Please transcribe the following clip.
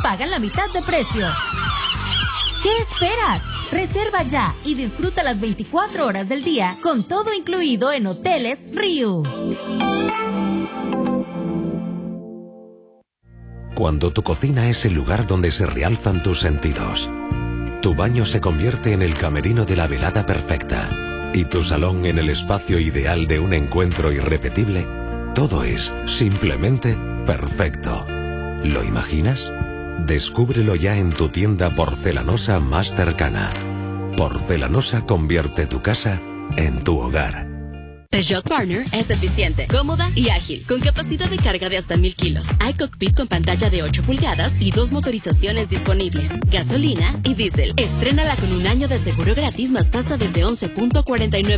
pagan la mitad de precio. ¿Qué esperas? Reserva ya y disfruta las 24 horas del día con todo incluido en Hoteles Riu. Cuando tu cocina es el lugar donde se realzan tus sentidos, tu baño se convierte en el camerino de la velada perfecta y tu salón en el espacio ideal de un encuentro irrepetible, todo es simplemente perfecto. ¿Lo imaginas? Descúbrelo ya en tu tienda porcelanosa más cercana. Porcelanosa convierte tu casa en tu hogar. Peugeot Partner es eficiente, cómoda y ágil, con capacidad de carga de hasta 1000 kilos. Hay cockpit con pantalla de 8 pulgadas y 2 motorizaciones disponibles, gasolina y diésel. Estrénala con un año de seguro gratis más tasa desde 11.49